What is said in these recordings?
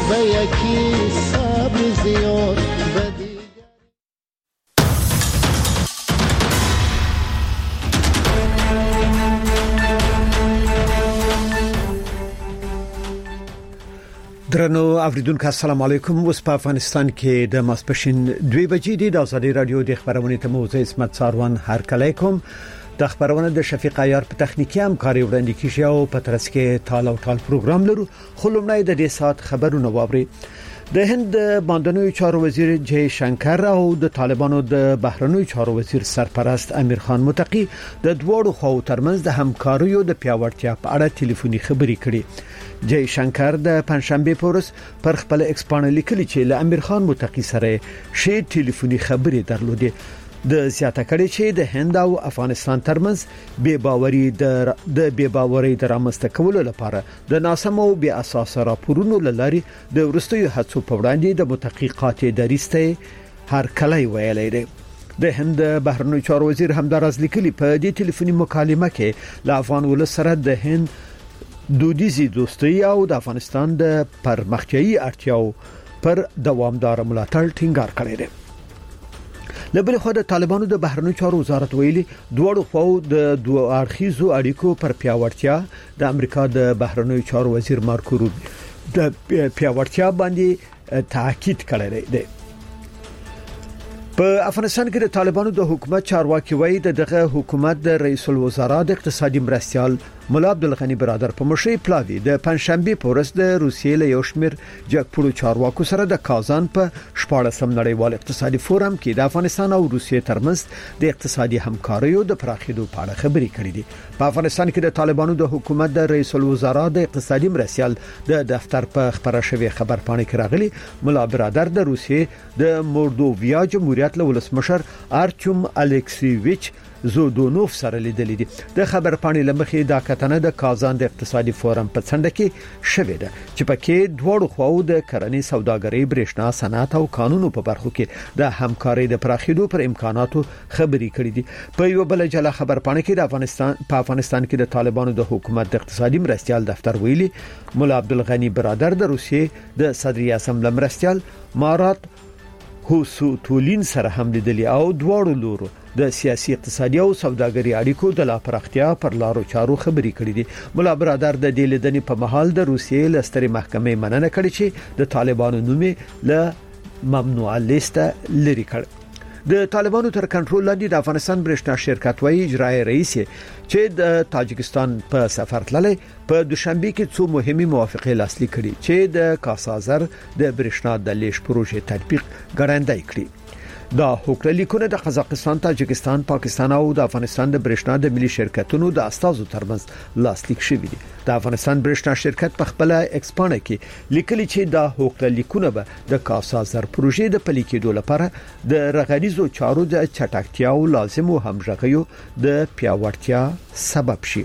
به یکی صبر زیاد بدی. درنو اوریدونکو السلام علیکم. اوس په افغانستان کې د ماسپښین 2 بجې د آزادي رادیو د خبرونې ته موزه اسمت ساروان هر کله کوم د خبرونه د شفیق عیار په تخنیکی همکاري وړاندې کیږي او په ترڅ کې ټال او ټال پروګرام لرو. خلومنای د دې سات خبرونه واوري. د هند باندنوي چارو وزیر جای شنکر او د طالبانو د بهرنوي چارو وزیر سرپرست امیر خان متقی د دوړو خو ترمنځ د همکاریو د پیاوړتیا په اړه ټلیفوني خبرې کړې. جای شنکر د پنځشنبه پورس پر خپل ایکس باندې لیکلي چې له امیر خان متقی سره شی ټلیفوني خبرې درلودې. د زیاته کړي چې د هند او افغانستان ترمنځ بې باورۍ د رامنځته کولو لپاره د ناسم او بې اساس راپورونو لاري د ورستیو هڅو په وړاندې د متحققات دریسته هر کله ویلې ده. د هند بهرنوي چارو وزیر همدارز لیکلي په دې ټلیفوني مکالمه کې له افغان ولس سره د هند دودیزي دوستي او د افغانستان د پرمختیايي اړتیاو پر دوامدار ملاتړ ټینګار کړی دی. لبل خو د طالبانو د بهرنیو چارو وزارت ویلي دوړو خو د دوه اړخیزو اړیکو پر پیاوړتیا د امریکا د بهرنیو چارو وزیر مارکو روبیو د پیاوړتیا باندې تاکید کړی دی. په افغانستان کې د طالبانو د حکومت چارواکي وایي دغه حکومت د رئیس الوزرا د اقتصادي مرستيال مولا عبدالغنی برادر په مشرۍ پلاوی د پنځشنبه پورس د روسیې له یو شمېر جګپړو چارواکو سره د کازان په 14م نړیوال اقتصادي فورم کې د افغانستان او روسیې ترمنځ د اقتصادي همکاریو د پراخېدو په اړه خبرې کړې دي. په افغانستان کې د طالبانو د حکومت د رئیس الوزرا د اقتصادي مرستيال د دفتر په خبره شوی خبر پاڼه کې راغلي مولا برادر د روسیې د مولدوویا جمهوریت له ولسمشر ارچوم الکسیویچ زودونوف سره لیدل دي. د خبر پاڼې لمخې د کتنه د کازان د اقتصادي فورم په څنډه کې شوې ده چې پکې دوړو خو د کرنې سوداګرۍ برېښنا صنعت او قانونو په برخو کې د همکارۍ د پراخېدو پر امکاناتو خبرې کړې دي. په یو بل جلا خبر پاڼه کې د افغانستان کې د طالبانو د حکومت د اقتصادي مرستيال دفتر ویلي مولا عبدالغنی برادر د روسیې د صدري اسمبلی مرستيال مارات هوسوتولین سره هم لیدلی او دواړو لورو د سیاسي اقتصادي او سوداګري اړیکو د لا پراختیا پر لارو چارو خبرې کړې دي. مولا برادر د دې لیدنې په محل د روسیې لستري محکمې مننه کړې چې د طالبانو نوم له ممنوعه لیسته لري کړ. د طالبانو تر کنټرول لاندې د افغانستان برېښنا شرکت وایي اجرایی رئیس چې د تاجکستان په سفر تللی په دوشنبه کې څو مهمه موافقې لاسلیک کړي چې د کاسازر د برېښنا د لیش پروژې تطبیق ګړندی کړي. دا هوکړه لیکونه د قزاقستان، تاجکستان، پاکستان او د افغانستان د برېښنا د ملي شرکتونو د استازو ترمنځ لاسلیک شوي دي. د افغانستان برېښنا شرکت په خپل ایکسپانه کې لیکلي چې دا هوکړه لیکونه به د کاسازر پروژې د پلي کېدو لپاره د رغنیزو چارو د چټکتیا او لازمو همغږیو د پیاوړتیا سبب شي.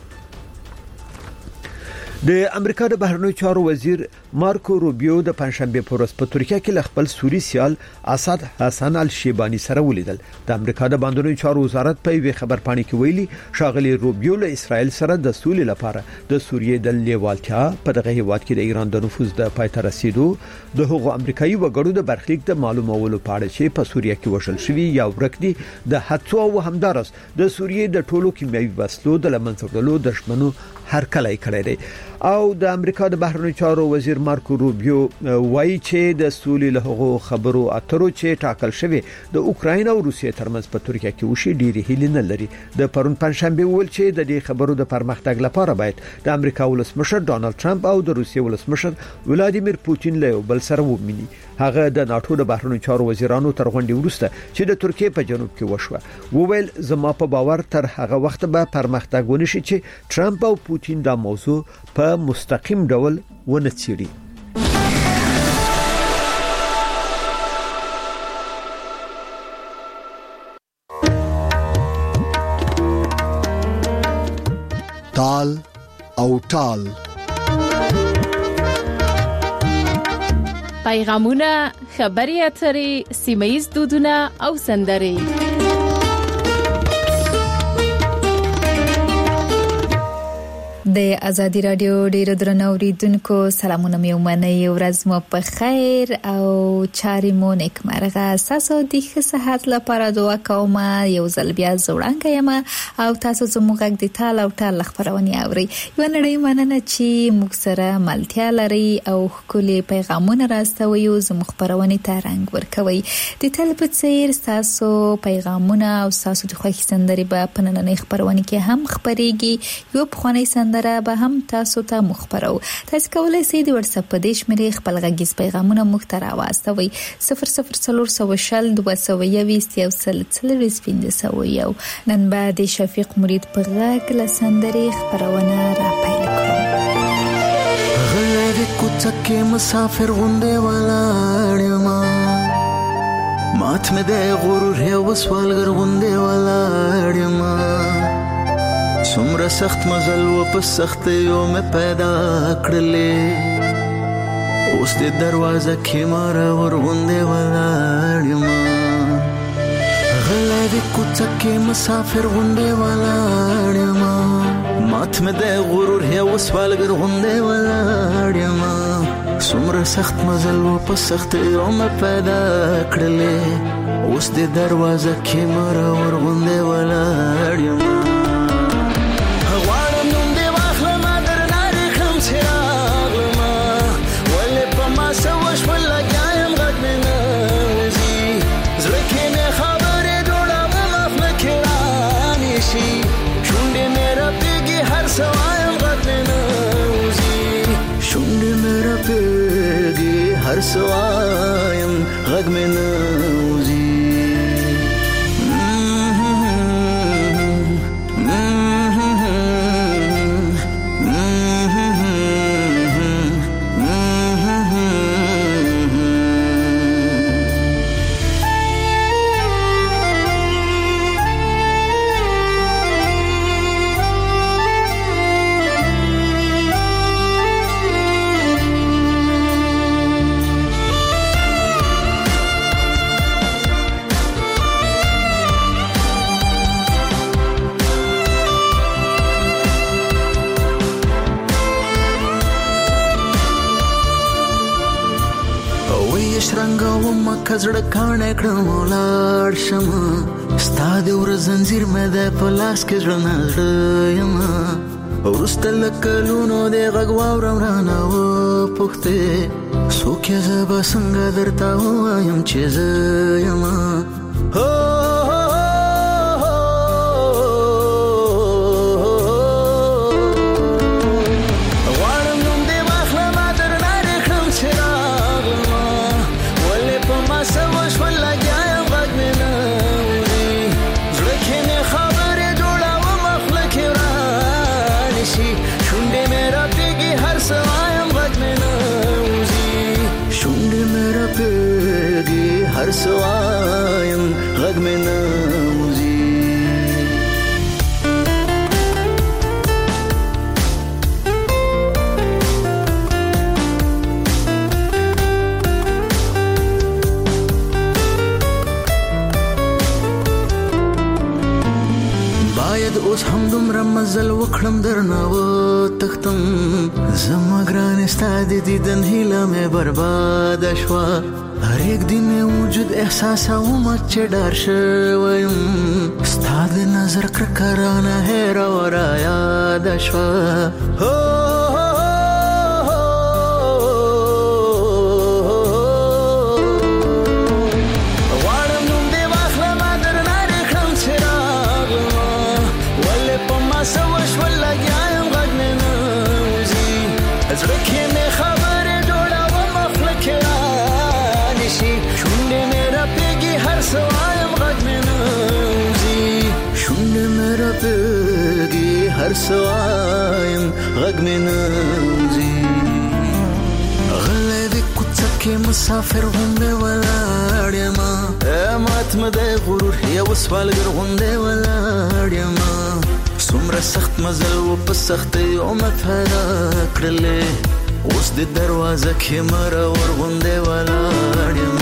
د امریکا د بهرنیو چارو وزیر مارکو روبیو د پنځشنبه پورس په ترکیه کې خپل سوري سیال اسد حسن الشیبانی سره ولیدل. د امریکا د باندنوي چارو وزارت په یوه خبر پاڼه کې ویلي شاغلي روبیو له اسرائیل سره د سولې لپاره د سوریې د لیوالتیا په دغه هیواد کې د ایران د نفوذ د پای ته رسیدو د هغو امریکایي وګړو د برخلیک د معلومولو په اړه چې په سوریه کې وشل شوی یا ورک دي د هڅو او همدارس د سوریې د ټولو کیمیاوي وسلو د لمنځه د دشمنو هر کله کړی دی. او د امریکا د بهرنیو چارو وزیر مارکو روبیو وایي چې د سولې له هغو خبرو اترو چې ټاکل شوی د اوکراین او روسیې ترمنځ په ترکیه کې وشي ډېری هیله نه لري. د پرون پنځشنبه ویل چې د دې خبرو د پرمختګ لپاره باید د امریکا ولسمشر ډانلډ ټرمپ او د روسیې ولسمشر ولادیمیر پوتین له بل سره ومني. هغه د ناتو د بهرنیو چارو وزیرانو تر غونډې وروسته چې د ترکیې په جنوب کې وشوه وویل زما په باور تر هغه وخت به پرمختګ ونشي چې ټرمپ او پوتین دا موضوع په مستقیم ډول ونڅېړي. تال او ټال پیغامونه، خبري اترې، سیمه‌ییز دودونه او سندرې. د ازادي رادیو ډیرو درنو اوریدونکو سلامونه مې ومنئ ورځ مو په خیر او چاري مو نیکمرغه تاسو د ښه صحت لپاره دعا کوم یو ځل بیا زوړانګه یم او تاسو زموږ د تال او تال خبرونه اوري یو نړۍ مننه چې موږ سره ملتیا لري او خولي پیغامونه راستوي او زموږ خبرونه ته رنگ ورکوي د تل په څیر تاسو پیغامونه او تاسو د خوښ سندري په پنننې خبرونه کې هم خبريږي یو په سندره به هم تاسو ته مخبرو تاسو کولای شئ د واتس اپ په دیش مې خپل غږیز پیغامونه مخ ته راوستوي 004020 نن بعد شفیق مرید په غږ له سندري خبرونه را پیل کړو غلې کوڅه مسافر غونډه ولاړم مات مې د غرور یو سوالګر غونډه ولاړم څومره سخت مزل و په سخت یو مې پیدا کړلې اوس د دروازه کې مار ورغونډه ولاړم غلې د کوڅه کې مسافر غونډه ولاړم مات مې د غرور یو سوالګر غونډه ولاړم څومره سخت مزل و په سخت یو مې پیدا کړلې اوس د دروازه کې مار ورغونډه ولاړم هر سوایم غږ مې نوزي کزړه کانه کړم ولار شم ستاد ور زنجیر مې د پلاس کې ژوند یم ورستل کلونو د غږ واورم و پخته سوکه زب څنګه درته وایم چې زما هر سوایم غږ مې نوزي باید اوس هم دومره مزل وکړم درنه و تختم زما ګران ستا د دیدن هیله مې برباد شوه هر یک دن وجود احساس او مچ ډار شویم ستاد نظر کرکرانه هر اور یاد شو وارم نوم دی واخله ما در ناری کړم چراغ ولې په ما سوش ولګایم غږ مې نوزي زړه کې مې خبره جوړه و مخلک شونډې مې راپېږي هر سوایم غږ مې نوزي شونډې مې راپېږي هر سوایم غږ مې نوزي غلې د کوڅه کې مسافر غونډه ولاړ یم مات مې د غرور یو سوالګر غونډه ولاړ یم څومره سخت مزل و په سختۍ مې پیدا کړلې اوس د دروازه کې مر ورغونډه ولاړ یم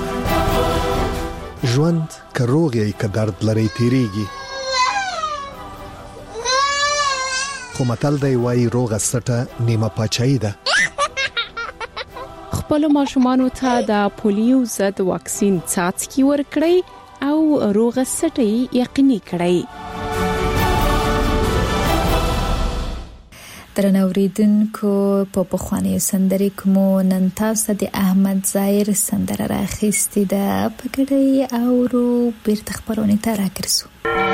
ژوند که روغ یې که درد لري تیریږي خو متل دی وای روغه سټه نیمه پاچاهي ده. خپل ماشومانو ته د پولیو ضد واکسین څاڅکي ورکړئ او روغه سټي یقیني کړئ. درنوریدونکو په پخوانیو سندرې کومو نن تاسو د احمد ظاهر سندره راخېستې ده په ګډه اورو بیرته خبرونه ته راګرځو.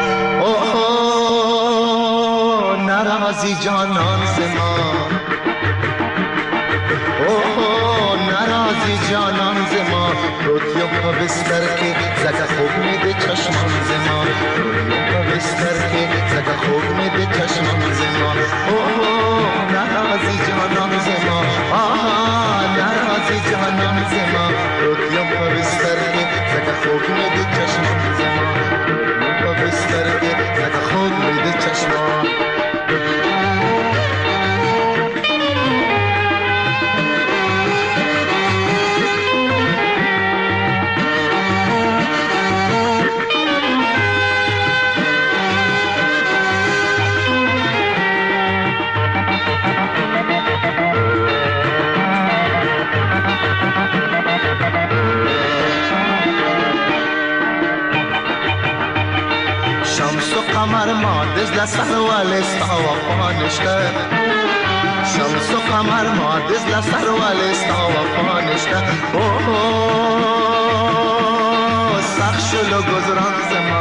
ناراضی جانان زما ناراضی جانان زما روتیم پا بستر که زکا خوب میده چشمان زما روتیم پا بستر که زکا خوب میده چشمان زما ناراضی جانان زما ناراضی جانان زما روتیم پا بستر که زکا خوب میده چشمان زما روتیم پا بستر که زکا خوب میده چشمان. قمر ما دزل سر والستا وفانشته شمس و قمر ما دزل سر والستا وفانشته سخشلو گذران زما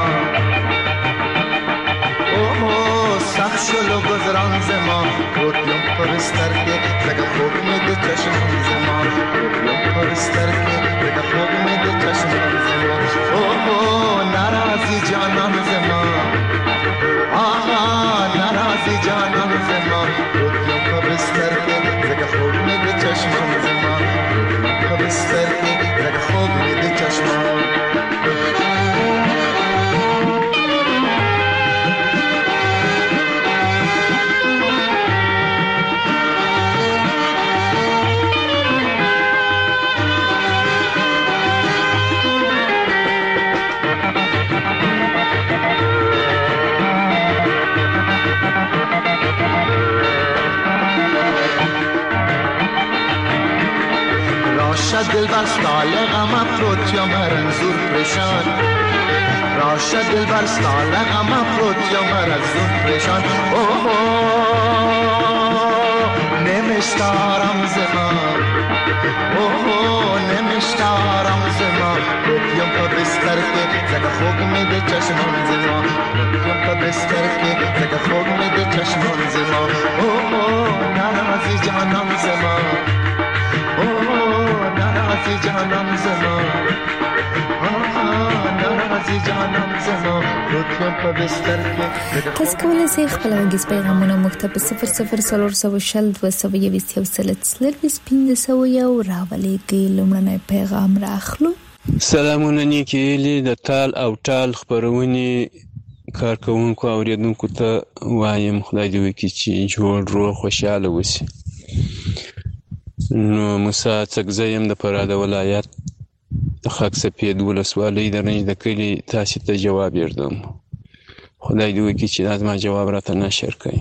سخت شلو گذران زمان روتیم پرستر که زگه خوب میده چشمان زمان روتیم پرستر که زگه خوب میده چشمان زمان نرازی جانان زمان نرازی جانان زمان روتیم پرستر که زگه خوب میده چشمان زمان روتیم پرستر که زگه خوب میده چشمان. دل بر سال غم افروت یا مرنزور پریشان راشه دل بر سال غم افروت یا مرنزور پریشان نمیشتارم زمان نمیشتارم زمان روتیم پا بستر که زگه خوب میده چشمان زمان روتیم پا بستر که زگه خوب میده چشمان زمان نرازی جانم زمان نرازی جانم زمان نرازی جانم زمان روتیم پا بستر که تاسو کولای شئ خپل غږیز پیغامونه موږ ته په 00402015 راولېږئ. لومړنی پیغام راخلو. سلامونه نیکیلی د تال او ټال خبرونې کارکوونکو اوریدونکو ته وایم خدای دې وکړي چې جوړ روغ خوشاله اوسئ. نو موسی څکزی یم د فراه د ولایت د خاک سپید ولسوالۍ د رنج د کلي تاسې ته جواب یردم. خدای دې وکړي چې دا زما جواب راته نشر کړي.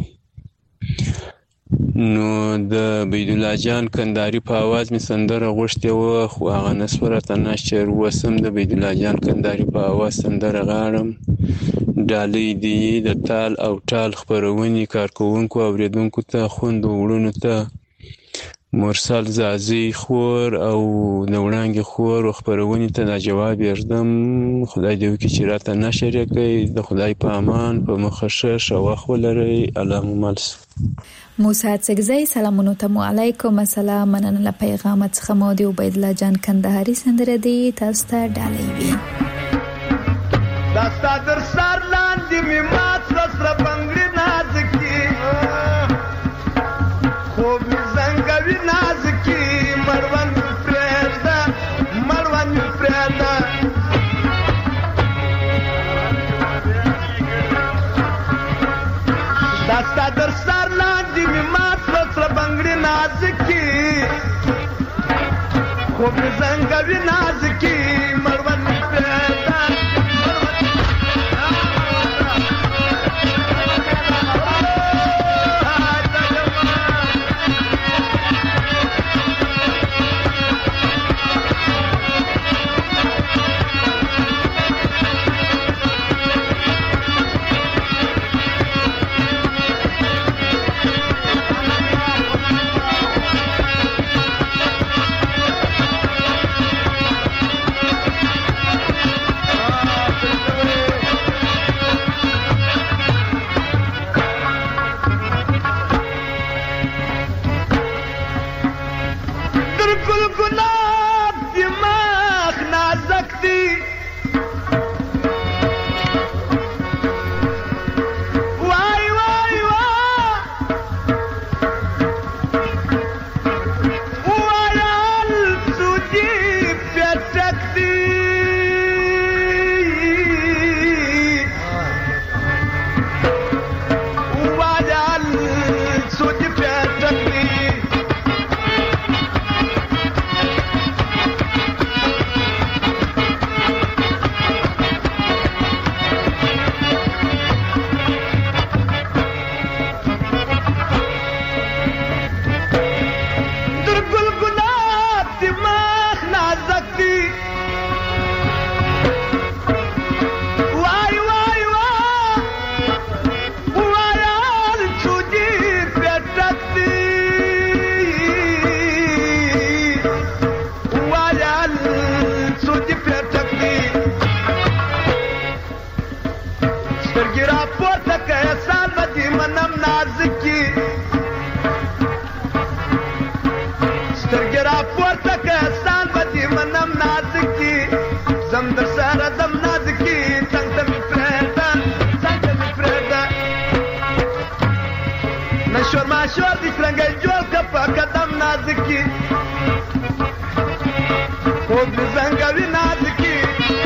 نو د بیدالله جان کندهاري په اواز مې سندره غوښتې وه خو هغه نسوه راته نشر. اوس هم د بیدالله جان کندهاري په اواز سندره غاړم. ډالۍ دې د تال او ټال خپرونې کارکوونکو اوریدونکو ته خویندو وروڼو ته مرسل زازي خور او د وړانګې خور خپرونې ته دا جواب یردم. خدای دې وکړي چې راته نشر یې کړئ. د خدای په امان په مخه ښه وخت ولرئ. الله مو مل شه. موسی څکزی سلامونه تمو علیکم. السلام. مننه له پیغام څخه مو دی عبیدالله جان کندهاري سندره دی تاسو ته ډالۍ وي. داستا در سر لاندې می مات سره بنگړي نازکی خوب می زنګوي نازکی مروان پرېدا داستا در سر لاندې می مات سره بنگړي نازکی خوب می زنګوي نازکی مروان پرېدا نازکی خوب می زنگوی نازکی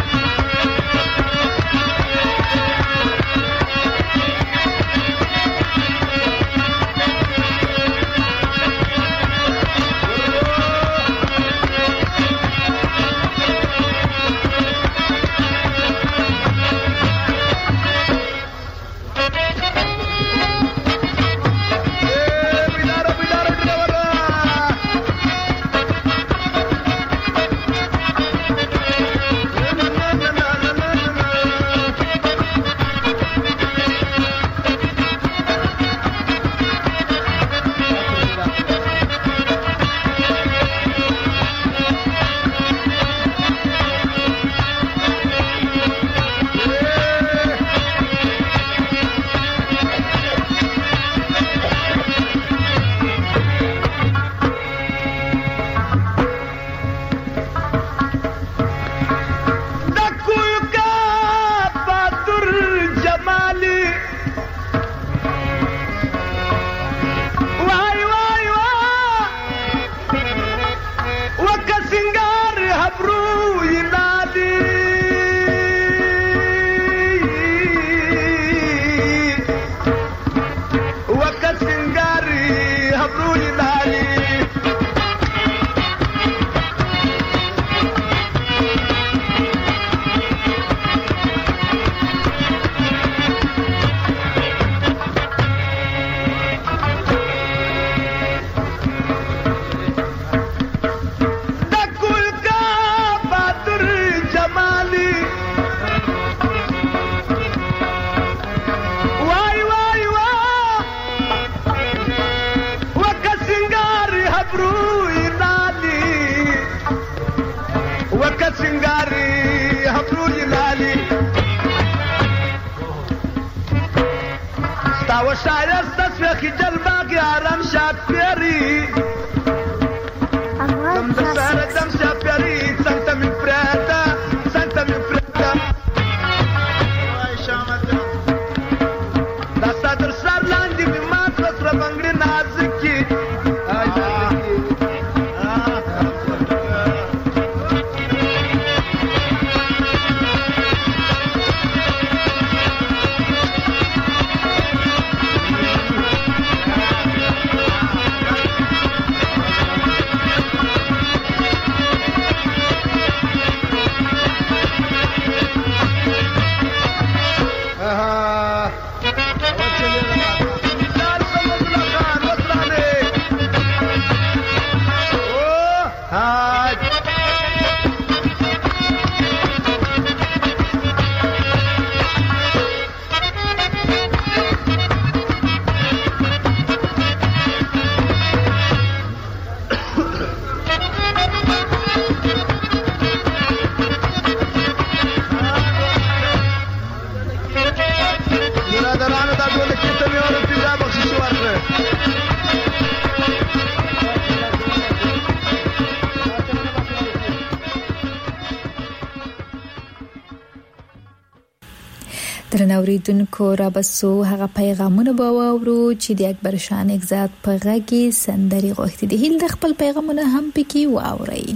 درنوریدونکو را بسو هغه پیغامونه به واورو چې د اکبر شاه نګزاد په غږی سندري غوښتي دي. هیل د خپل پیغامونه هم پکې واوري.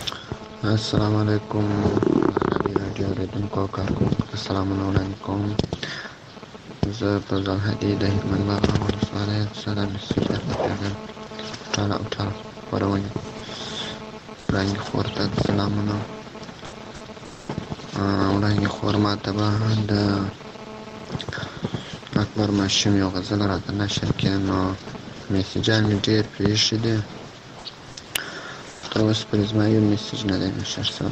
السلام علیکم رادیو ریدونکو کارکونکو السلام علیکم. زه په ځان هدي د حکمت الله ولسوالۍ سره مسجد راغلم. ټاله ورونه رنګ خورته سلامونه وړاندې خور ماته به د اکبر ماشوم یو غزل راته نشر کړي نو میسیجان مې ډېر پرېښي دي تر اوسه پورې زما یو میسیج نه دی نشر شوی.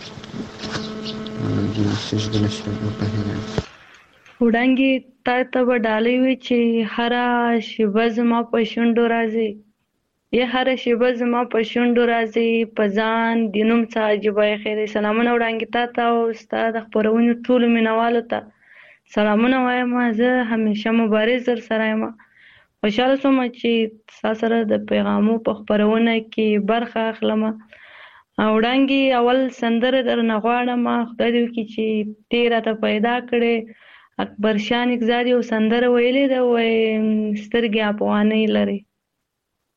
د میسیج د نشر په هیله وړاندې تا ته به ډالۍ وي چې هره شیبه زما په شونډو راځي یا هره شیبه زما په شونډو راځي په ځان د نوم څه عجیبه خیر. سلامونه وړاندې تا ته او ستا د خپرونې ټولو مینوالو ته سلامونه وایم. زه همیشه مبارز در سره یم. خوشحاله شوم چې ستا سره د پیغامو په خپرونه کې برخه اخلم. وړاندې اول سندره درنه غواړم. خدای دې وکړي چې ته راته پیدا کړې. اکبر شاه نګزاد یو سندره ویلې ده وایي سترګې افغانۍ لري.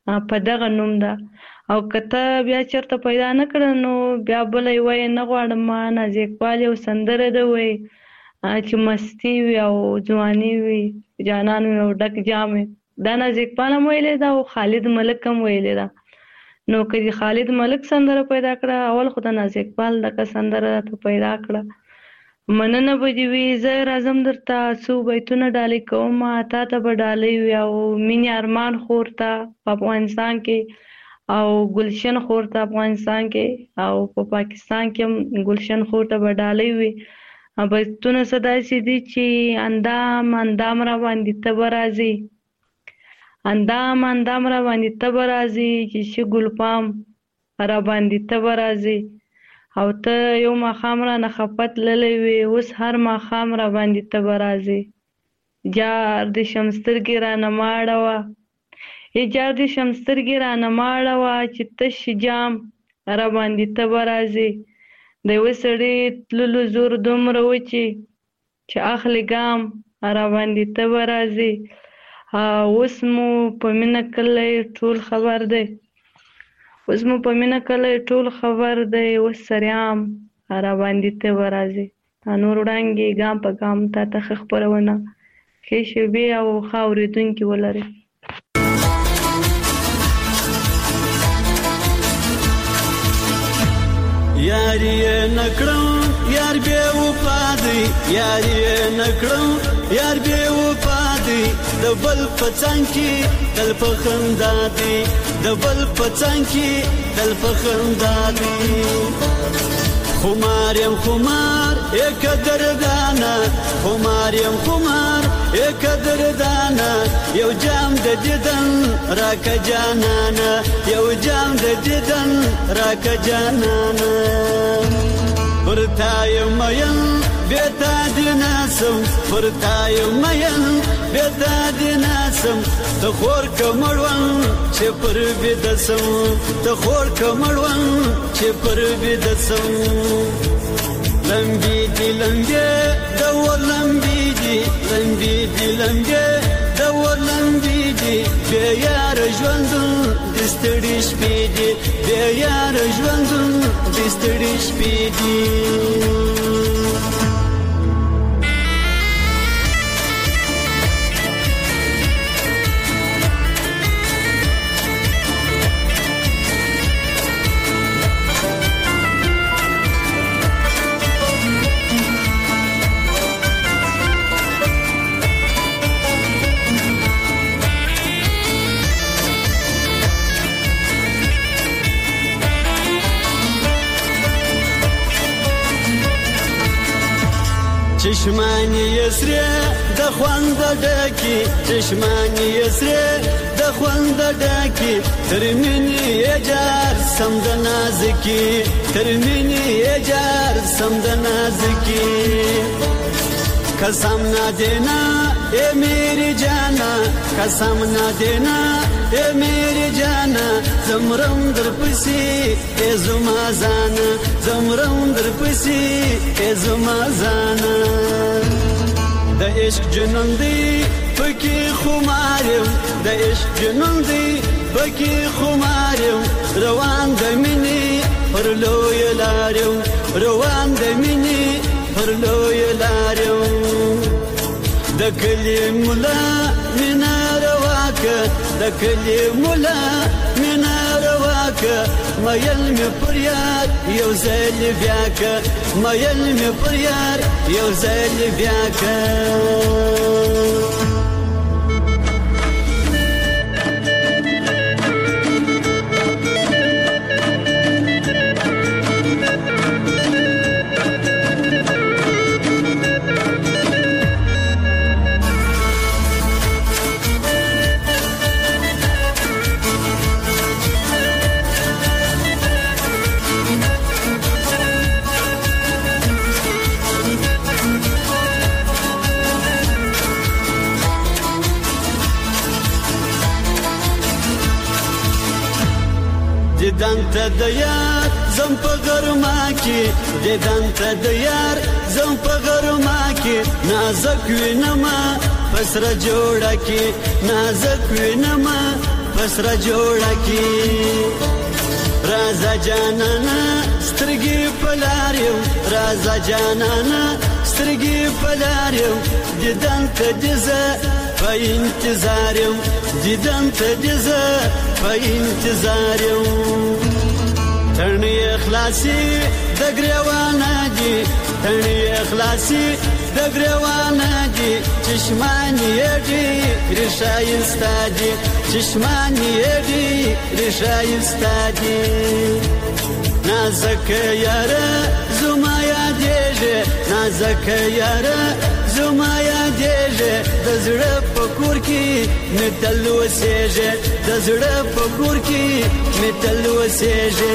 په دغه نوم ده. او کته بیا چرته پیدا نه کړه نو بیا بل وای نه غواړم ما ناز اقبال یو سندره ده وای چې مستی وي او ځواني وي جانان وي او ډک جام دا ناز اقبال هم ویلې ده او خالد ملک هم ویلې ده. نو که خالد ملک سندره پیدا کړه اول خو د ناز اقبال دغه سندره ته پیدا کړه. مننه به دې وي زه راځم درته څو بیتونه ډالۍ کوم تا ته به ډالۍ وي او مینې ارمان خور ته په افغانستان کې او گلشن خور ته افغانستان کې او په پاکستان کې هم گلشن خور ته به ډالۍ وي. بیتونه څه داسې دي چې اندام اندام را باندې ته به راځې اندام اندام را باندې ته به راځې چې شي ګلپام را باندې ته به راځې او ته یو ماښام را نه خفه تللی وې اوس هر ماښام را باندې ته به راځې جار د شمسترګې را نه ماړوه جار د شمسترګې را نه ماړوه چې تش جام را باندې ته به راځې د یوه سړي تللو زور دومره و چې اخلي ګام را باندې ته به راځې. اوس مو په مینه کلی ټول خبر دی اوس مو په مینه کلی ټول خبر دی اوس سریام را باندې ته به راځې. نور وړانګې ګام په ګام تا ته ښه خپرونه ښې شیبې او ښه اورېدونکي ولرئ. یاری نکړم یار بے وفا دی یاری نکړم یار بے وفا دی د بل پڅنګ کې دل په خندا دی د بل پڅنګ کې دل په خندا دی. خمار یم خمار یک دردانا خمار یم خمار یک دردانا یو جام د دیدن راکه جانانا یو جام د دیدن راکه جانانا ورتای مین بیتا دیناسم ورتای مین بیتا دیناسم ته خور کمړون چې پر بدسم ته خور کمړون چې پر بدسم. لمبي دي لمبي دور لمبي دي لمبي دي لمبي دور لمبي دي بیا یار ژوندون د ستړي شپې دي بیا یار ژوندون د ستړي شپې دي. چشمانی یسری د خوند ډکی چشمانی یسری د خوند ډکی ترمنی اجار سم د نازکی ترمنی اجار سم د نازکی. قسم نہ دینا اے میری جانا قسم نہ دینا اے میری جانا زمرم در پسی اے زما زانا زمرم در پسی اے زما زانا. د عشق جنون دی پکی خمارم د عشق جنون دی پکی خمارم روان د منی پر لوی لارم روان د منی پر لوی لارم. د کلی مولا مینا رواکه د کلی مولا مینا رواکه مایل می پر یار یو ځل بیا که مایل می پر یار یو ځل بیا که. دیدن ته د یار زم په غرما کې دیدن ته د یار زم په غرما کې نازک وینما پسره جوړه کې نازک وینما پسره جوړه کی رازا جانانا سترګې پلاریو رازا جانانا سترګې پلاریو دیدن ته دزه په انتظار یم دیدن ته دزه په انتظار یم تڼۍ اخلاصي د ګریوانه دي تڼۍ اخلاصي د ګریوانه دي چشمانی دي رشایسته دي چشمانی دي رشایسته دي نازک یاره زما یادېږي نازک یاره زما یادېږي د زړه په کور کې مې تل اوسېږي د زړه په کور کې مې تل اوسېږي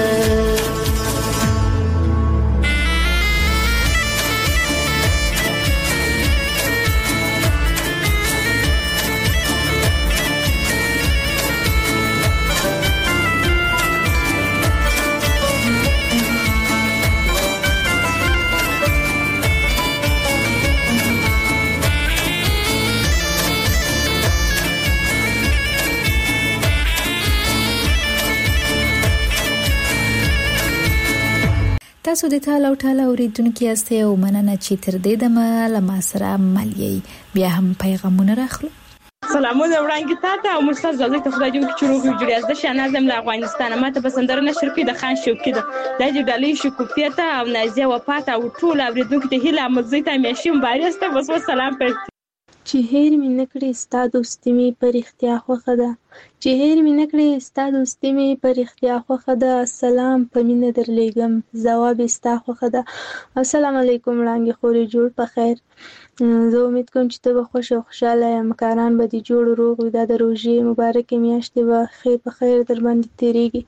تاسو د ټاله او ټاله اوریدونکو یاست او مننه چې تر دې دمه لما سره ملي بیا هم پیغامونه راخلو سلامونه وړاندې تاسو او مستر زازي ته خدای دې چې روغ جوړ یاست شنازم له افغانستان ماته بسندر نشر کې د خان شوقي ده د جګړې شکوفیته او نازیه وفات او ټول اوریدونکو ته هیله مزه ته مېشم بارسته بس سلام پر چې هیر مې نکړې ستا دوستي مې پر اختیا خوخه ده چې هیر مې نکړې ستا دوستي مې پر اختیا خوخه ده سلام په مینه درلېږم جواب ستا خوخه ده السلام علیکم وړاندې خوري جوړ په خیر زه امید کوم چې ته به خوښ او خوشاله یې مکاران به دې جوړ روغ وي دا د روژې مبارکې میاشتې به خیر په خیر در باندې تیریږي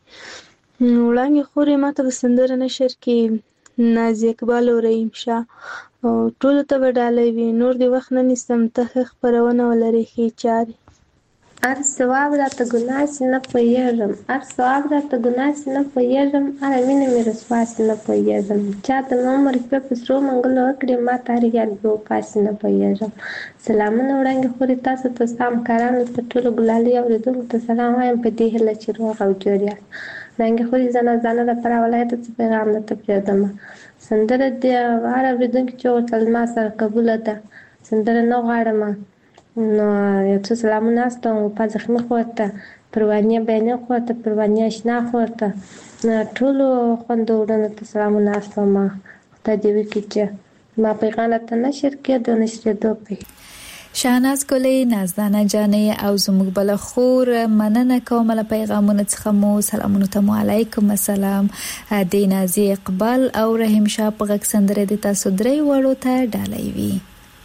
وړاندې خوري ماته به سندره نشر کې نازي اقبال او رحیم شاه او ټول ته وډالې وي نور دی وخت نه نستم ته خبرونه ولري خي چاري ار ثواب راته ګناه نه پېژم ار ثواب راته ګناه نه پېژم ار مینه مې رسواس نه پېژم چا ته عمر په پسرو منګل وکړې ما تاریخ یو پاس نه پېژم سلامونه وړاندې خوري تاسو ته سلام کارانو په ټول ګلالي او دغه ته سلام وایم په دې هله چې روغ او جوړ یاست وړاندې خوري زنه د پر ولایت څخه پیغام نه ته پېژم سندره د واره ودونکو چې ورته ما سره قبول ده سندره نه غواړم نو یو څه سلامونه ستاسو په ځخمه خوته پروانیه بینه خوته پروانیه آشنا خوته ټول خوندورونه ته سلامونه ستاسو ما ته دی وکړه ما پیغام ته نشر کې د نشر دوپی شاهناز ګلې نازدانه جانې او زموږ بل خور مننه کوم له پیغامونو څخه مو سلامونه ته علیکم السلام د نازي اقبال او رحیم شاه په غږ سندره د تاسو درې وړو ته ډالۍ وی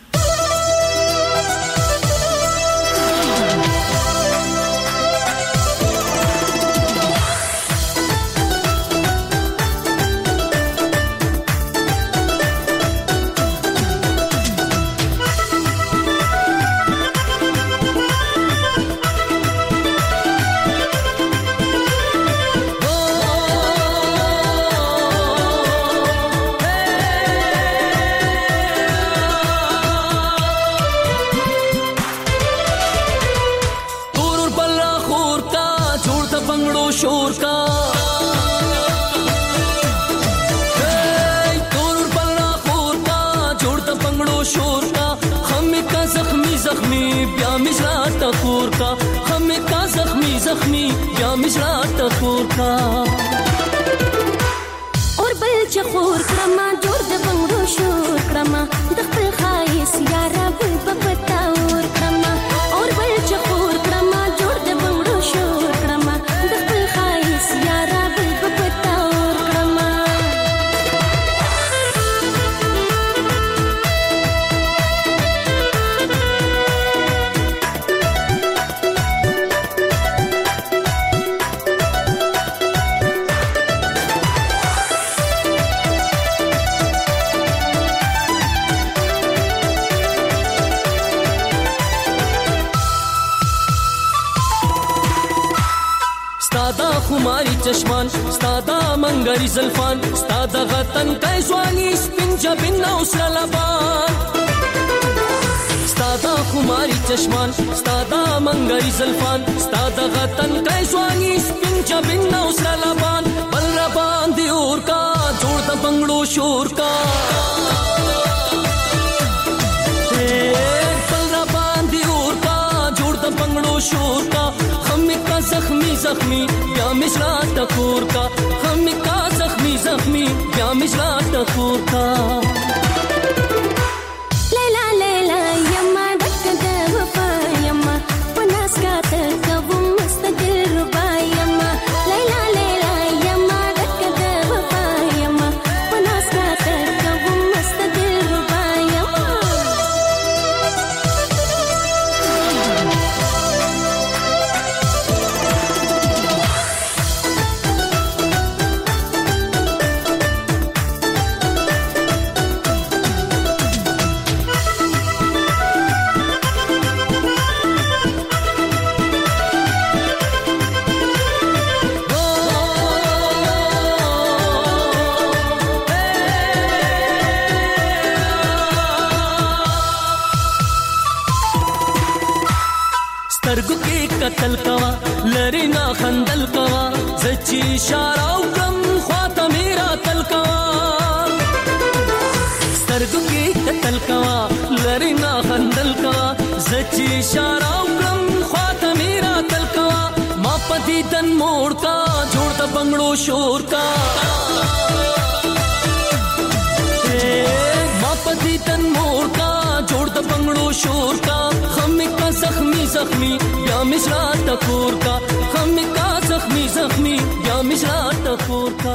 زخمی یا مشرات خور کا اور بل چخور کرما جوړ د بنگړو شور کرما د خپل خایس یارا بل پپتا اور کرما اور بل چخور کرما جوړ د بنگړو شور کرما د خپل خایس یارا بل پپتا اور کرما خماری چشمان ستادا منګری زلفان ستادا غتن کای ځواني سپین جبین او سلبان ستادا خماري چشمان ستادا منګري زلفان ستادا غتن کای ځواني سپین چبین نو سره لبان بل را باندې اور کا جوړ د بنگړو شور کا بل را باندې اور کا جوړ د بنگړو شور کا هم کا زخمی زخمی بیا مشرا ټکور کا هم کا زخمی زخمی بیا مشرا ټکور کا سترګو کې قتل کوا لری نا خندل کوا زچی اشاره وکم خواته میرا تل کوا سترګو کې قتل کوا لری نا خندل کوا زچی اشاره وکم خواته میرا تل کوا ما پدی تن موړ کا جوړ د بنگړو شور کا ما پدی تن موړ کا جوړ د بنگړو شور کا کا زخمی زخمی بیا مشرا ټکور کا هم کا زخمی زخمی بیا مشرا ټکور کا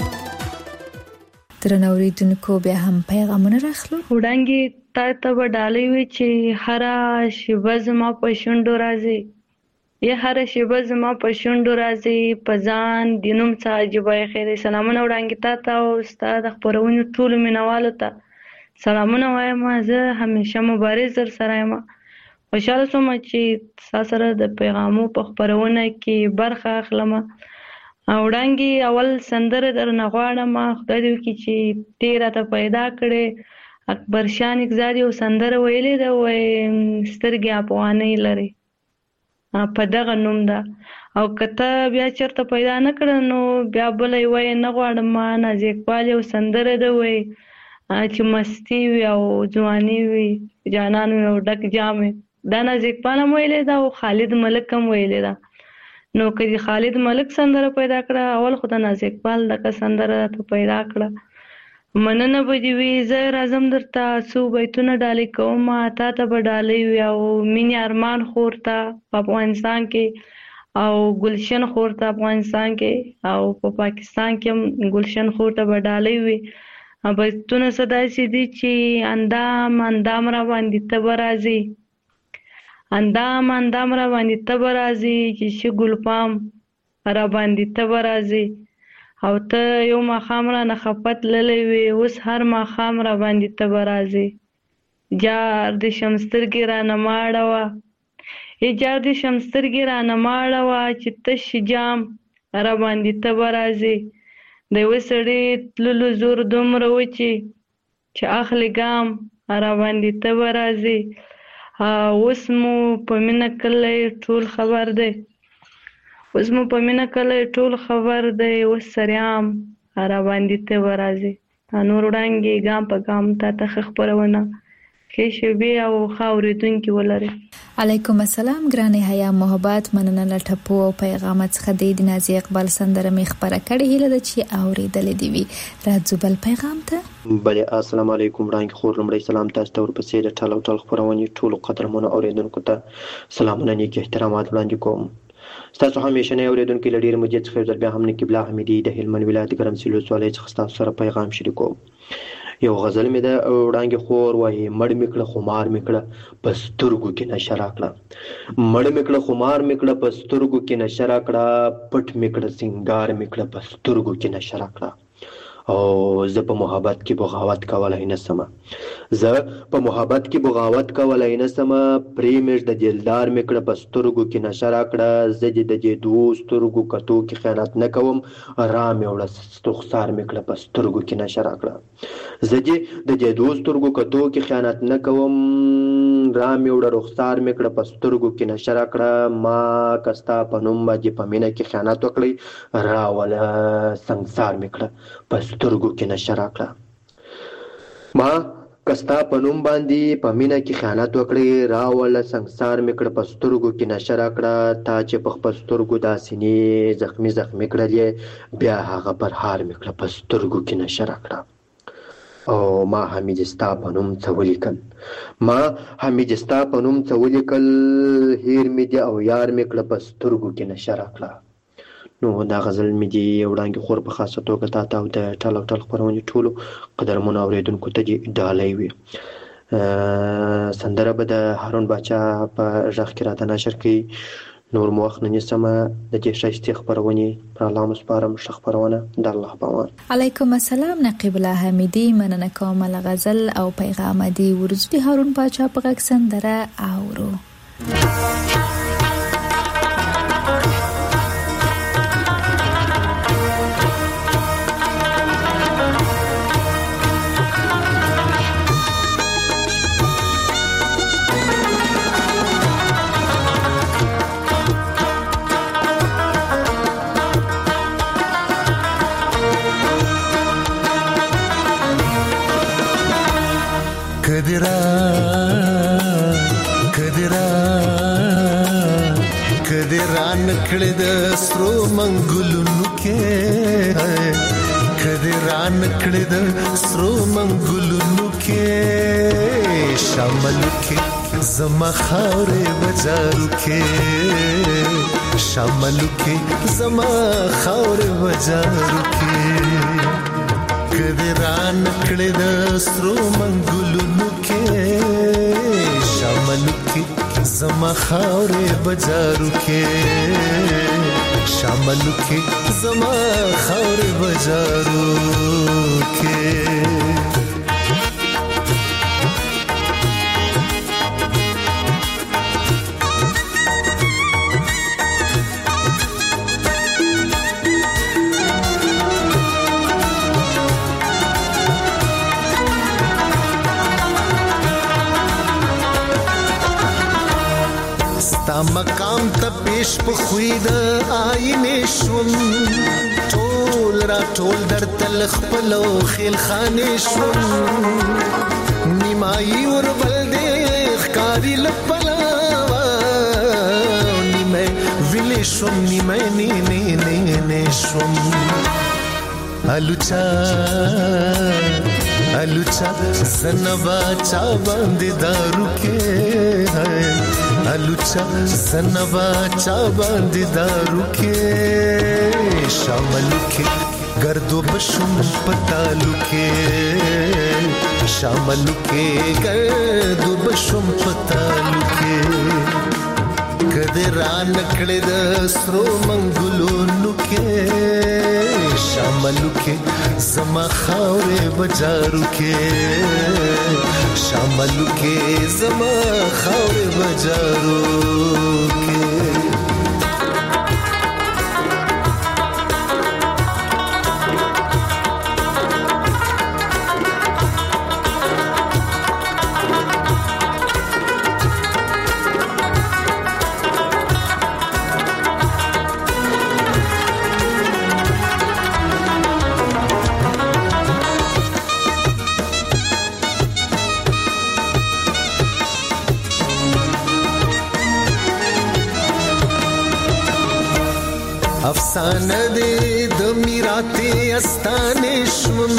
درنو اوریدونکو بیا هم پیغامونه راخلو. وړانګې تا ته به ډالۍ وي چې هره شیبه زما په شونډو راځي یا هره شیبه زما په شونډو راځي په ځان د نوم څه عجیبه خیر. سلامونه وړانګې تا ته او ستا د خپرونې ټولو مینوالو ته سلامونه وایم. زه همیشه مبارز در سره یم. خوشاله شوم چې تاسو سره د پیغامو په خپرونه کې برخه اخلم. وړانګې اول سندره درنه غواړم. خدای دې وکړي چې ته راته پیدا کړې. اکبر شاه نګزاد یو سندره ویلې ده وایي سترګې افغانۍ لري په دغه نوم ده. او که ته بیا چېرته پیدا نه کړه نو بیا بله یې وایي نه غواړم. نازي اقبال یو سندره ده وایي چې مستی وي او ځواني وي جانان وي او ډک جام وي. دا نازي اقبال هم ویلې ده او خالد ملک هم ویلې ده. نو که دې خالد ملک سندره پیدا کړه اول خو د نازي اقبال دغه سندره ته پیدا کړه. مننه به دې وي. زه راځم درته څو بیتونه ډالۍ کوم. تا ته به ډالۍ وي او مینې ارمان خور ته په افغانستان کې او ګلشن خور ته افغانستان کې او په پاکستان کې هم ګلشن خور ته به ډالۍ وي. بیتونه څه داسې دي چې اندام اندام را باندې ته به راځې اندام اندام را باندې ته به راځې چې شي ګلپام را باندې ته به راځې او ته یو ماښام رانه خفه تللی وې اوس هر ماښام را باندې ته به راځې. جار دې شم سترګې رانه مه اړوه جار دې شم سترګې رانه مه اړوه چې تش جام را باندې ته به راځې. د یوه سړي تللو زور دومره و چې اخلي ګام را باندې ته به راځې. اوس مو په مینه کلی ټول خبر دی اوس مو په مینه کلی ټول خبر دی اوس سریام را باندې ته به راځې. نور وړانګې ګام په ګام تا ته ښه خپرونه ښې شیبې او ښه اورېدونکي ولرئ. علیکم السلام ګرانې حیا محبت. مننه له ټپو او پیغامات څخه د نازي اقبال سندره مې خبره کړې هیله ده چې اورېدلې دي وي. راځو بل پیغام ته. بله السلام علیکم وړانګې خور. لومړی سلام تاسو ته ورپسې د ټال او ټال خپرونې ټولو قدرمنو اورېدونکو ته سلامونه نیک احترامات وړاندې کوم. ستاسو همیشنی اورېدونکي له ډېرې مودې څخه یو ځل بیا هم نقیب الله حمیدي د هلمند ولایت ګرمسیر ولسوالۍ څخه ستاسو سره پیغام شریکوم. یو غزل مې ده وړانګې خور وایي مړ مې کړه خمار مې کړه په سترګو کې نشه راکړه مړ مې کړه خمار مې کړه په سترګو کې نشه راکړه پټ مې کړه سینګار مې کړه په سترګو کې نشه راکړه او زه په محبت کې بغاوت کولای نه سم زه په محبت کې بغاوت کولای نه سم پریمش د دلدار میکړه پسترګو کې نشر کړه زه د دې دوسترګو کتو کې خیانت نه کوم را مې وړه ستخسار میکړه پسترګو کې نشر کړه زه د دې دوسترګو کتو کې خیانت نه کوم را مې وړه رخسار میکړه پسترګو کې نشر کړه ما کستا پنوم باندې پمینه کې خیانت وکړي را ولا سنگسار میکړه پسترګو کې نشر کړه ما کستا پنوم باندې پمینه کې خیانت وکړي را ولا سنگسار میکړه پسترګو کې نشر کړه تا چې په پسترګو داسینی زخمی کړلې بیا هغه پر هار میکړه پسترګو کې نشر کړه او ما حمیدستا پنوم څولیکل هیر می دی او یار میکړه پسترګو کې نشر کړه نو دا غزل مې دی وړاندې خور په خاصه توګه تا او د ټال خبرونه ټولو قدرمن اوریدونکو ته ډالۍ وي سندره به د هارون باچا په ژغ کې راته نشر کړي نور مو وخت نه نیسم د دې شایستې خبرونه پر الله مسپارم خبرونه د الله په امان علیکم السلام نقیب الله حمیدی مننه کوم غزل او پیغام دی ورزدي هارون باچا په غږ سندره اورو کدران کړه د سرو منګلونو کې کدران کړه د سرو منګلونو کې شامل کې زما خاورې بازارو کې شامل کې زما خاورې بازارو کې کدران کړه د سرو منګلونو کې شامل کې زما خاورې بازارو کې شامل کې زما خاورې بازارو کې ستا مقام ته پیش په خوی د آینې شوم ټول را ټول در تل خپلو خیل خانې شوم نیمایي وربل دې ښکاري لپلاوه نیمه ویلې شوم نیمه نه شوم الوچا زنبا چا باندې دارو کې الوچا زنبا چا باندې دارو کې شامل کې گردو بشم پتالو کې شامل کې گردو بشم پتالو کې کدران کړه د سرو منګلونو کې شامل کې زما خاورې بازارو کې شامل کې زما خاورې بازارو کې افسانه دې د میراته استانې شوم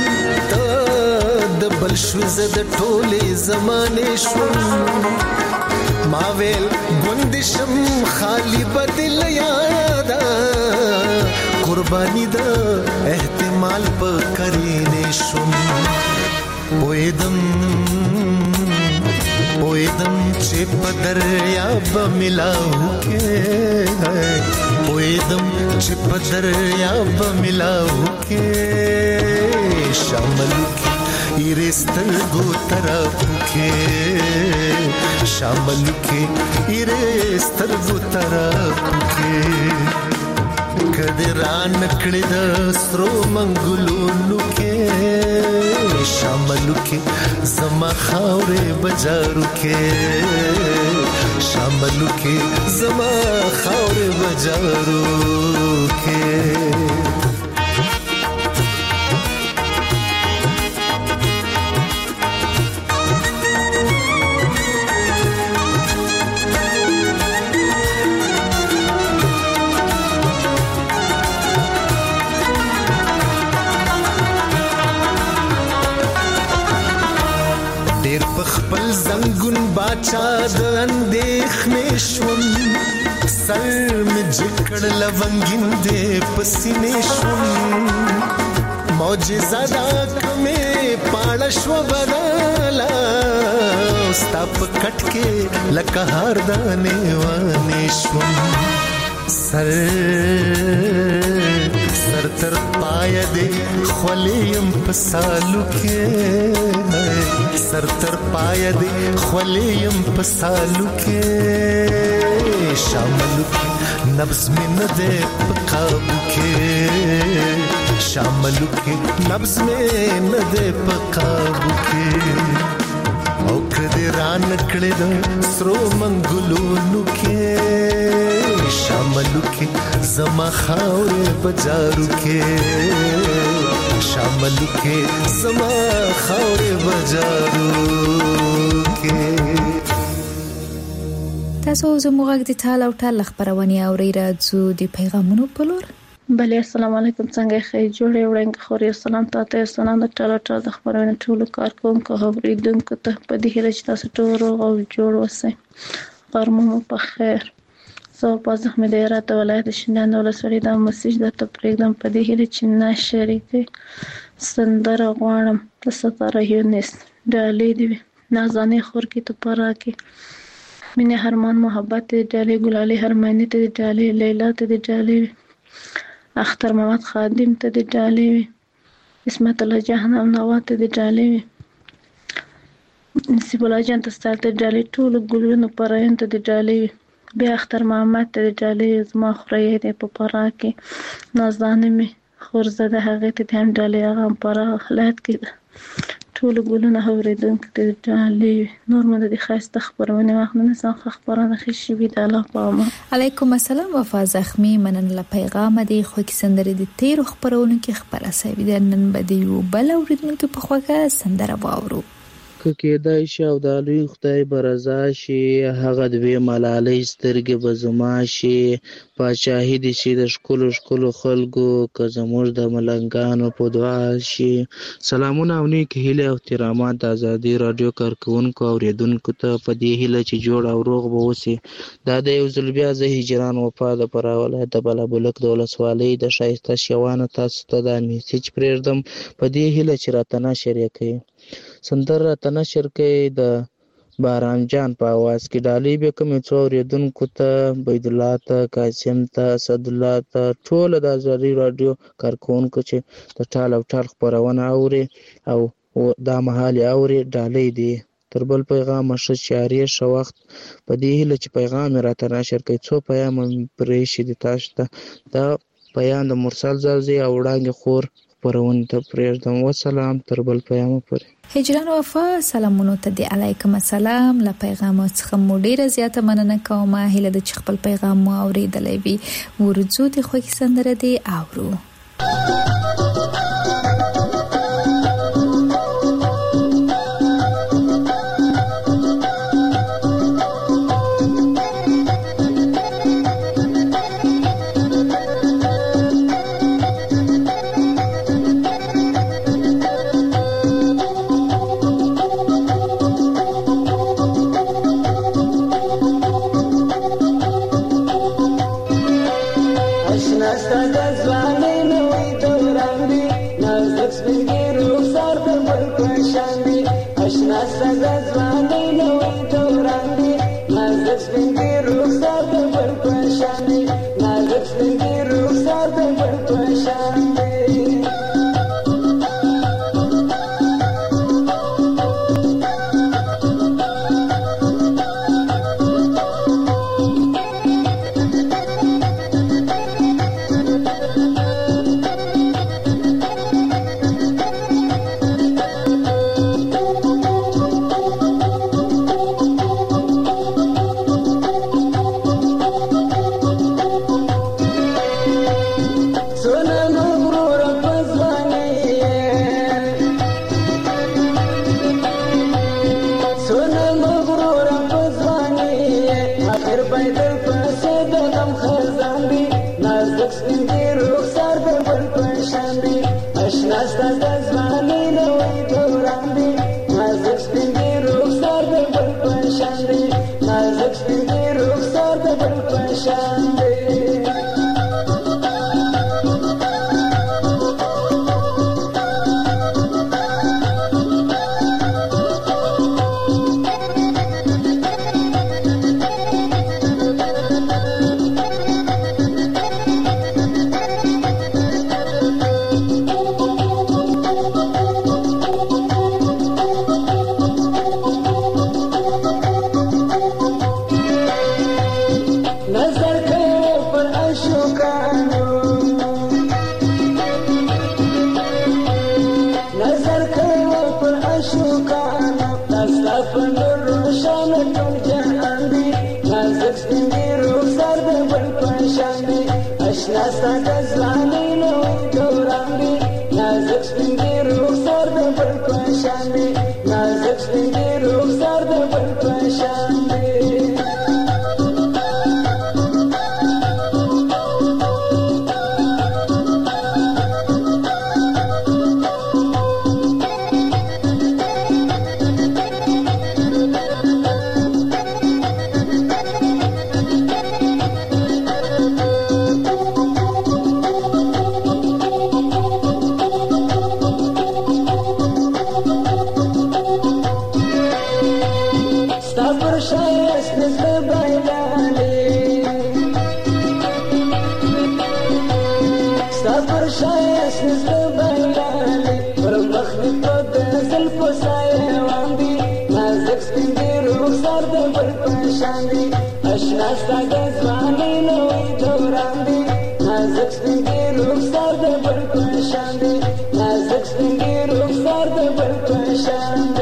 د بل شو زد ټولې زمانې شوم ما ویل ګوندشم خالی بدل یادا قرباني د احتمال په کرینې شوم پویدم چې په دریاب ملاو کې پویدم چې په دریاب ملاو کې شاملو کې ایرستر گو طرف کې شاملو کې ایرستر گو طرف کې کدی ران کړی د سترو منګلونو کې شاملو کې زما خاورې بجارو کې شاملو کې زما خاورې بجارو کې خپل زنګون باچا د اندېښنې شوم سر مې جکړ لونګین دې پسینې شوم معجزه دا کمې پاړه شو بدلا ستا په کټ کې لکه هار دانې وانې شوم سر تر پای دې خولیم په سالو کې سر تر پای دې خولیم په سالو کې شاملو کې نبض مې نه دې په قابو کې شاملو کې نبض مې نه دې په قابو کې او کدی ران کړی د سرو منګلونو کې شاملو کې زما خاورې بجارو کې شاملو کې زما خاورې بجارو کې تاسو زموږ د ټال او ټال خبرونه اورئ راځو د پیغامونو په لور بله السلام علیکم څنګه ښه جوړې وړاندې خوري سلام تاسو سلام د ټال ټال د خبرونه ټول کارکونکو اوریدونکو ته په دې هیله چې تاسو ټول او جوړ اوسئ غرمه په خیر زه په زخم د هرات ولایت شینډان ولسوالۍ د مسیج د تپریدم په دې هیله چې ناشریکي سندره غواړم د ستاره یونس ډالې دی نازانه خور کې ته پرا کې مینه هرمان محبت ډالې ګلالي هرمانی ته ډالې لیلا ته ډالې اختر محمد خادم ته ډالې اسمت الله جهنم نوات ته ډالې نصیب الله جان ته ستاسو ډالې ټول ګلونو پراین ته ډالې بیا اختر محمد ته ډالې زما خورې ته په پرا کې نازانه می خورزده هغه ته هم ډالې هغه پرا خلات کې ټول ګلونه اوریدونکو ته ډالې نور مده د خاصه خبرونه واخلنه څنګه خبرونه خشي وي د الله پامه علیکم السلام وفا زخمی منن له پیغام دی خو کې سندره د تیر خبرونه کې خبره سوي د نن بده یو بل اوریدونکو په خوګه سندره واورو که کېدای شي او د لوی خدای برزا شي هغه د وی ملالۍ سترګې به زما شي پاچاهي دي شي د ښکلو خلکو که زموږ د ملنګانو په دعا شي سلامونه او نیک هیله او احترامات د ازادي رادیو کارکونکو اوریدونکو ته په دې هیله چې جوړ او روغ به اوسي دا د یو ځل بیا زه هجران وفا د پر ولایت د بلابلک د ولسوالۍ د شایسته شوانه تاسو ته د میسج پرېږدم په دې هیله چې راته نشر کړئ سندره تنشر کې د باران جان په आवाज کې ډالې به کوم څو اوریدونکو ته بيد الله ته قاسم ته اسد الله ته ټول د ازادي رادیو کارکونکو چې د ټال او ټال خبرونه اوري او دا محالي اوري ډالې دي تر بل پیغام شچاري شو وخت په دې هله چې پیغام راته نشر کوي څو پیغام پرې شي د تاسو ته دا پیغام د مرسل زازي او وړاندې خور پرون ته پرېږدم وسلام تر بل پیغام پورې هجران وفا سلامونو ته دی علیکم السلام له پیغام څخه مو ډیره زیاته مننه کوم هله د خپل پیغام مو اوریدلې وي ورځو د خوښ سندره دی اورو Let's سونه مغرور پزوانی سونه مغرور پزوانی اخر پیدل پسې د غم خزان دی نازک سپین دی رخسار د بل پشان دی اشنا ستا د ځوانۍ نوی دوران دی نازک سپین دی رخسار د بل پشان دی نازک سپین دی رخسار د بل پشان دی اشنا د ځوانۍ نوی دوران دی نازک سپین دی رخسار د بل پشان دی نازک سپین دی رخسار د بل پشان دی اشنا ستا د ځوانۍ نوی دوران دی نازک سپین دی رخسار د بل پشان دی نازک سپین دی رخسار د بل پشان دی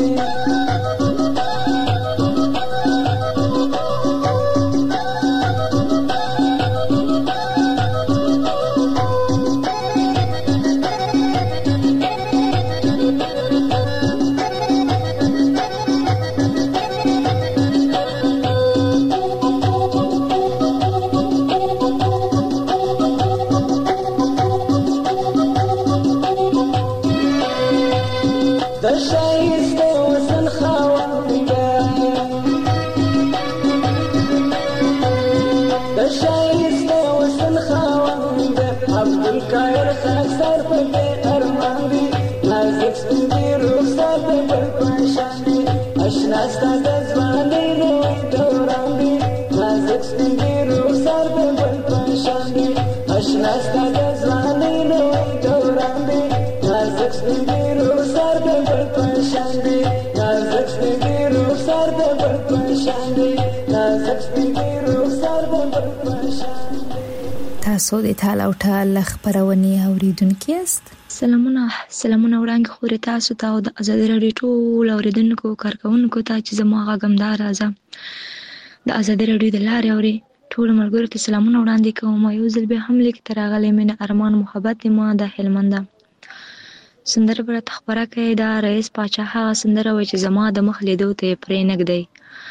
تاسو د تعالی او تعالی خبرونه اوریدونکو یاست. سلامونه وړاندې خوري تاسو ته او د ازادي راډیو ټول اوریدونکو کارکونکو ته چې زما غږمدار راځه د ازادي راډیو د لارې اوري ټول ملګرو ته سلامونه وړاندې کوم. یو ځل به هم لیک ترغلې مینه ارمان محبت ما د هلمند سندره پر تخبره کوي دا رئیس پاچا هغه سندره وای چې زما د مخ لیدو ته پرې نګدی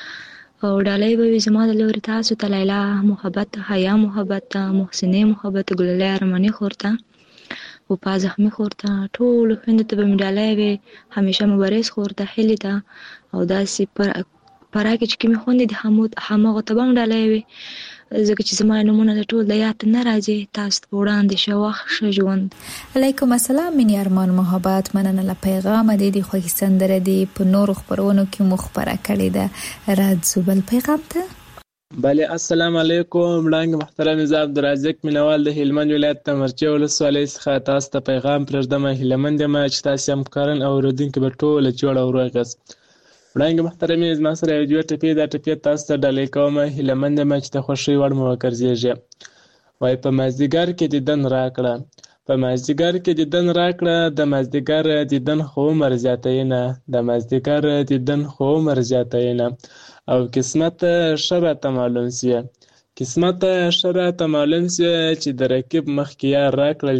او ډالۍ به زما د لوري تاسو ته لیلا محبت حیا محبت محسنه محبت ګلله ارمانی خورته او په زخمی خورته ټول خويند ته به ډالۍ وي همیشه مبارز خورته هلیدا او داسې پراکه چې کوم خوند دي همغه ته به ډالۍ وي ځکه چې زما نمونه د ټول د یاد نه راځي تاسو وړاندې شوخ ژوند. علیکم السلام من ارمان محبت مننه له پیغام دې خو سندره دې په نور خبرونو کې مخبره کړې ده راځو بل پیغام ته. بله السلام علیکم وړاندې محترم نظام درازک مینوال د هلمند ولایت تمرچه ولسوالۍ څخه تاسو ته پیغام پرېږدم. هلمند ما چې تاسو هم کارن او اوریدونکو به ټول جوړ او روغ وړاندې محترمې زما سره یو دوه ټپې دا ټپې تاسو ته ډالۍ کوم. هیلهمند یم چې د خوښۍ وړ مو وګرځېږي. وایي په مازدیګر کې دیدن راکړه په مازدیګر کې دیدن راکړه د مازدیګر دیدن خو عمر زیاتوینه د مازدیګر دیدن خو عمر زیاتوینه او قسمت ښه راته معلوم سي قسمت شره ته معلوم سي چې د رقیب مخکیار راکړل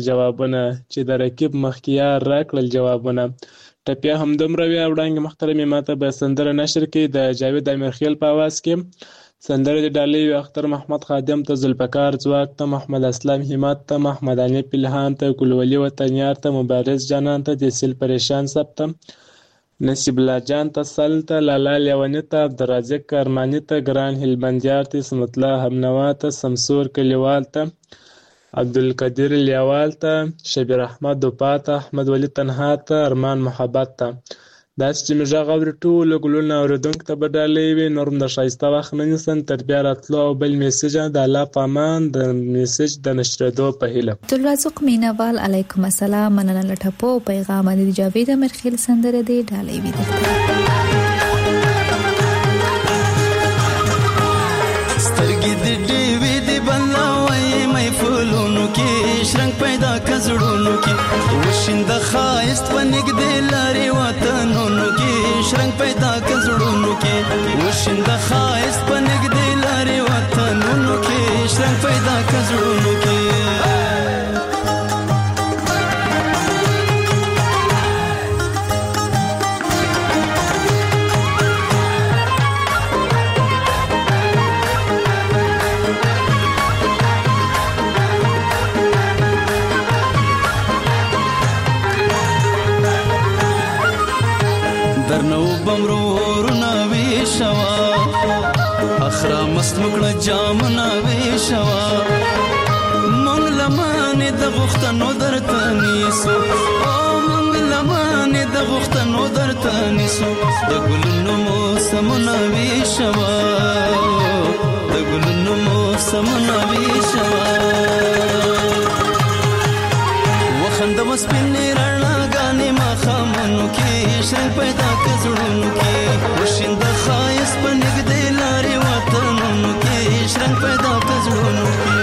جوابونه ټپیا همدومره وي. وړاندې محترمې ماته به سندره نشر کړي د جاوید امیرخیل په آواز کې. سندره د ډالۍ وي اختر محمد خادم ته، ذوالفقار ځواک ته، محمد اسلام همت ته، محمد علي پلهان ته، ګلولي وطنیار ته، مبارز جانان ته، دیسیل پریشان سب ته، نصیب الله جان ته، سل ته، لالا لیونی ته، عبدالرازق ارماني ته، ګران هلمندیار ته، اسمت الله همنوا ته، سمسور کلیوال ته، عبدالقدیر لیوال ته، شبیر احمد دوپا ته، احمد ولی تنها ته، ارمان محبت ته. داسې چې مې غږ اوري ټولو ګلونه اورېدونکو ته به ډالۍ وي. نور هم د ښایسته وخت نه نیسم تر بیا راتلو او بل میسج د الله په امان د میسج د نشرېدو په هیله. عبدالرزاق مینوال علیکم السلام. مننه له ټپو پیغام د جاوید امیرخیل سندره دی ډالۍ وي سترګې د ډیوې د بلاوي مې فولونو کې شرنګ پیدا کزړونو کې وشند خایست ونګدې لاري وطنونو کې شرنګ پیدا کزړونو کې وشند خایست ونګدې لاري وطنونو کې شرنګ پیدا کزړونو کې درنو بمرورنا ویشوا اخرا مست مکړه جامنا ویشوا مونږ لمانه د غختنو درته نیسو او مونږ لمانه د غختنو درته نیسو د ګلونو موسمنا ویشوا د ګلونو موسمنا ویشوا وخند مسپنې رڼا غانې ما خامنو کې شرنګ پیدا کزړونو کې وشند خایس په نګدې لارې وطنونو کې شرنګ پیدا کزړونو کې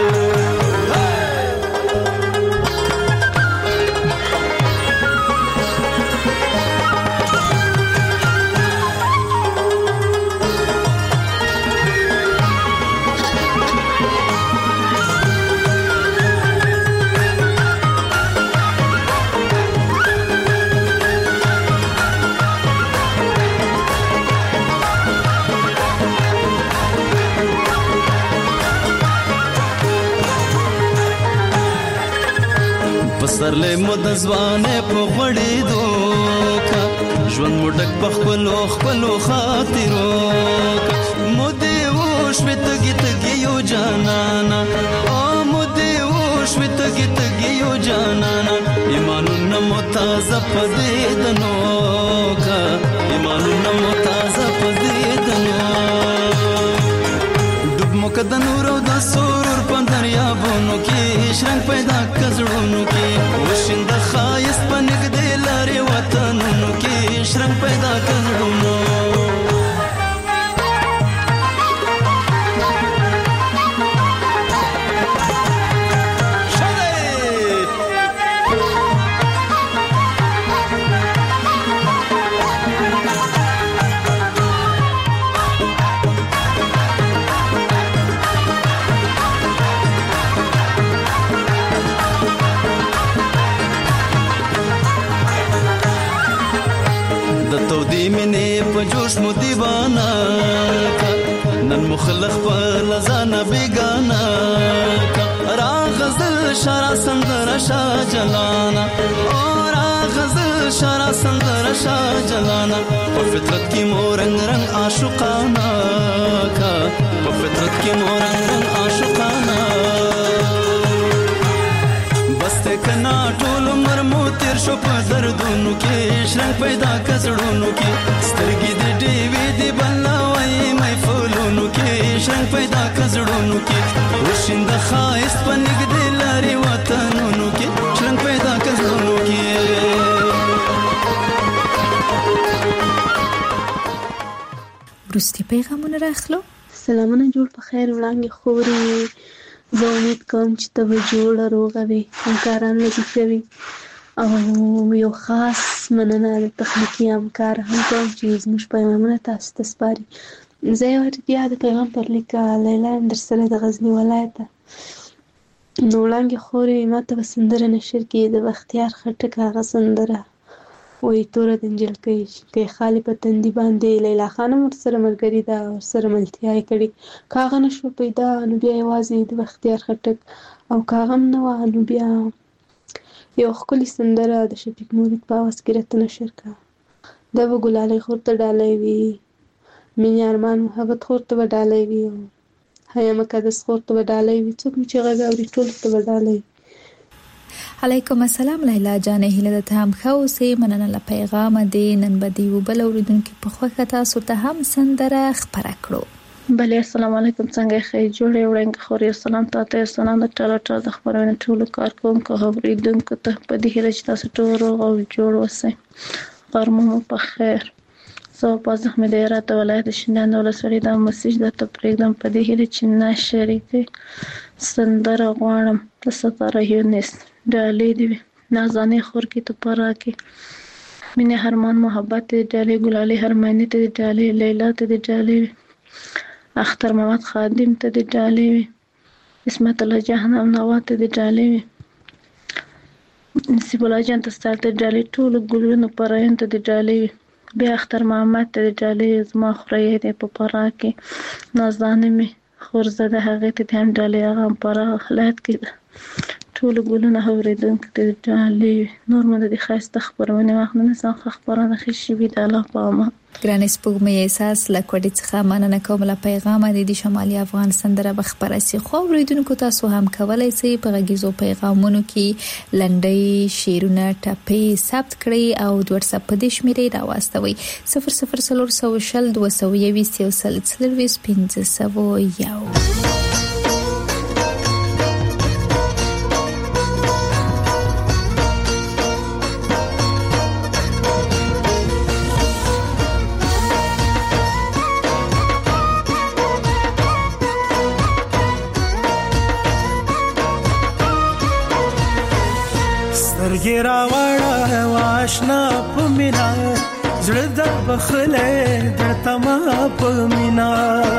پسرلې مود ځوانه په غړې دوکا ژوند مډک په خپلو خاطرو مودې وشوي تګي یو جانانا او مودې وشوي تګي یو جانانا ایمانونه متازه پدې دنو کا ایمانونه متازه پدې دنو ډوب مکد نور او د سرور په دریابونو کې شرنګ پیدا کزړونو کې وشند خایست په نګدې لارې وطنونو کې شرنګ پیدا کزړونو په جوش مو دیوانا نن مخلخ په لزانا بیگانا را غزل شارع سندر شا جلانا اور غزل شارع سندر شا جلانا په فطرت کې مور رنگ عاشقانا کا په فطرت کې مور رنگ عاشقانا بس کنا ټول عمر مو تیر شو په دردونو کې شرنګ پیدا کزړونو کې سترګې د ډیوې د بلاوي مې فولونو کې شرنګ پیدا کزړونو کې وشند خایست په نګدې لارې وطنونو کې شرنګ پیدا کزړونو کې وروستي پیغامونه راخلو. سلامونه جوړ په خیر وړاندې خوري. زه امید کوم چې ته به جوړه روغه وې همکاران لطیفوي او یو خاص مننه د تخنیکي همکار هم کوم چې زموږ پیغامونه تاسو ته سپاري. زه یو بیا د پیغام پر لیک لیلا در سره د غزنی ولایت نو وړاندې خورې ماته په سندره نشر کې د بختیار خټک هغه سندره وایي توره د نجلۍ کې خالي په تندي باندې لیلا خانم ورسره ملګري ده ورسره ملتیا یې کړې که هغه نه شوه پیدا نو بیا یوازې د بختیار خټک او که هغه هم نه وه نو بیا یو ښکلې سندره د شفیق مرید په اواز کې راته نشر کړه دا به ګلالۍ خور ته ډالۍ وي مینې ارمان محبت خور ته به ډالۍ وي او حیا مقدس خور ته به ډالۍ وي څوک چې غږ اوري ټولو ته به ډالۍ وي. علیکم السلام لیلا جانې هیله ده هم ښه اوسې مننه له پیغامه دې نن به د یو بل اورېدونکي په خوښه تاسو ته هم سندره خپره کړو. بله السلام علیکم څنګه ښه جوړې وړاندې خورې سلام تاته سلام د ټاله د خبرونه ټولو کارکونکو اورېدونکو ته په دې هیله چې تاسو ټول روغ او جوړ اوسئ. غرمه مو په خیر. زه په زحمت هرات ولایت شینډنډ ولسوالۍ د مسیج درته پرېږدم په دې هیله چې نشرې کې سندره غواړم د ستاره یونس ډالۍ دې وي نازانې خور کې ته پاره کې مینې هرمان محبت دې ډالۍ ګلالۍ هرماني ته دې ډالۍ لیلا ته دې ډالۍ وي اختر محمد خادم ته دې ډالۍ وي اسمت الله جهنم نوا ته دې ډالۍ وي نصیب الله جان ته ستاسو ته ډالۍ ټولو ګلونو پراین ته دې ډالۍ وي بیا اختر محمد ته دې ډالۍ زما خورۍ دې په پاره کې نازانې مې خورزده هغې ته دې هم ډالۍ هغه هم پاره ولایت کې ده ټولو ګلونه اورېدونکو ته دې ډالۍ وي نور مو د دې ښایسته خپرونې وخت نه نیسم ښه خپرونه ښې شوي د الله په امان. ګرانې سپوږمۍ احساس له کوډې څخه مننه کوم له پیغامه د شمالي افغان سندره به خپره سي خو اورېدونکو تاسو هم کولای شئ په غږیزو پیغامونو کې لنډۍ شعرونه ټپې ثبت کړئ او د واتساپ په دې شمیرې راواستوئ 00320 ګیرا وړه واشنا پمینا زړه د بخله درته ما پمینا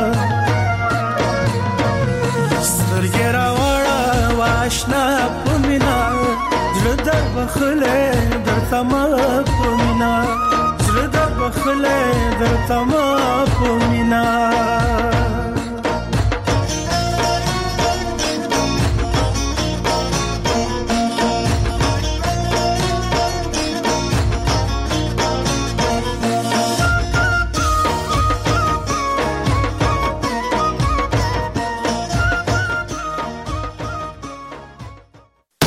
ګیرا وړه واشنا پمینا زړه د بخله درته ما پمینا زړه د بخله درته ما پمینا